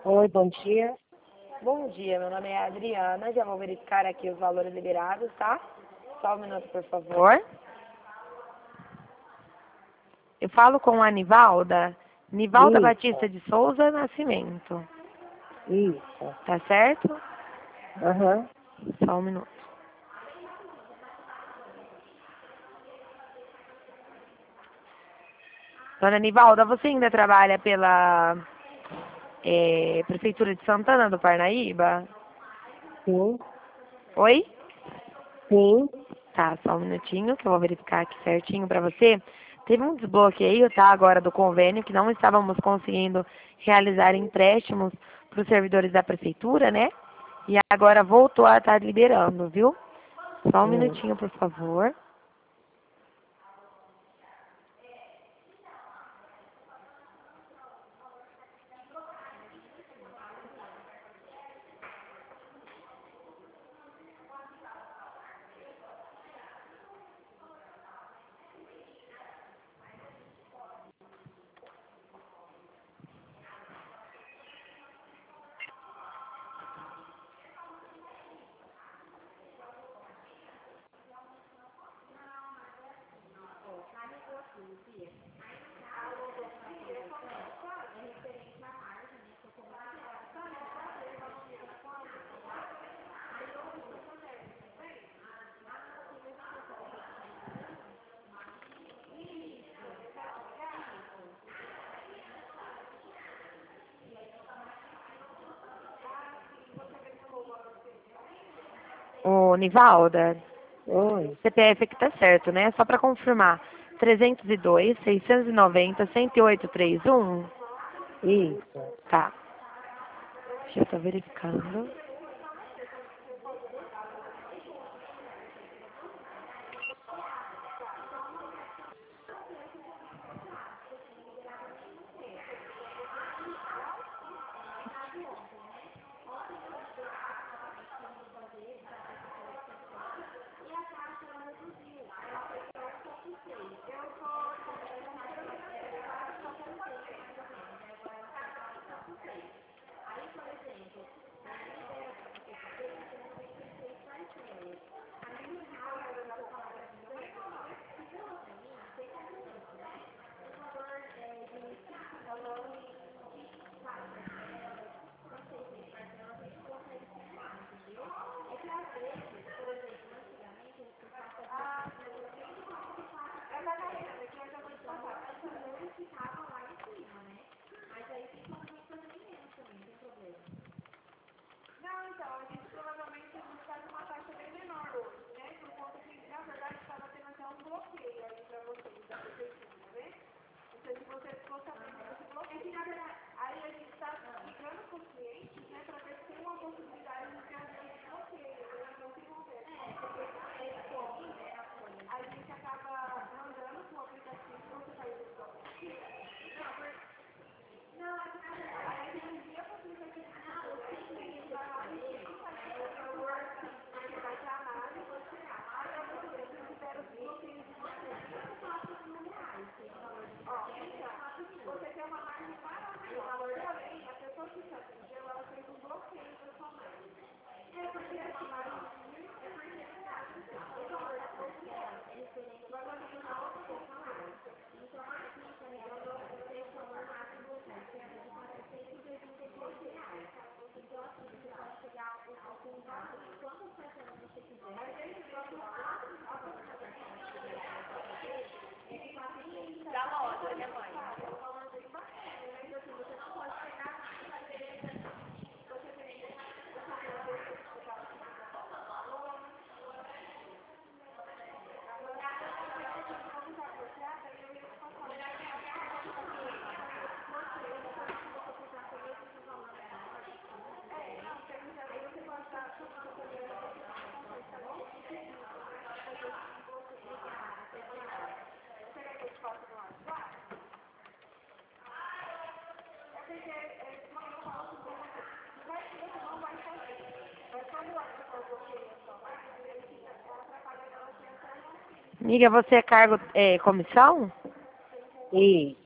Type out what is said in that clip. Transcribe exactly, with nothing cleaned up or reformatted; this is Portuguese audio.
Oi, bom dia. Bom dia, meu nome é Adriana, já vou verificar aqui os valores liberados, tá? Só um minuto, por favor. Eu falo com a Nivalda, Nivalda Batista Isso, de Souza Nascimento, isso. tá certo? Aham. Só um minuto. Dona Nivalda, você ainda trabalha pela eh, Prefeitura de Santana do Parnaíba? Sim, Oi? sim. Tá, só um minutinho que eu vou verificar aqui certinho pra você. Teve um desbloqueio, tá, agora do convênio, que não estávamos conseguindo realizar empréstimos para os servidores da prefeitura, né? E agora voltou a estar liberando, viu? Só um Hum. minutinho, por favor. Ô, Nivalda, Oi, C P F aqui tá certo, né? Só para confirmar. trezentos e dois, seiscentos e noventa, cento e oito, trinta e um. isso. Tá. Deixa eu estar verificando. Amiga, você é cargo, é, comissão? Isso.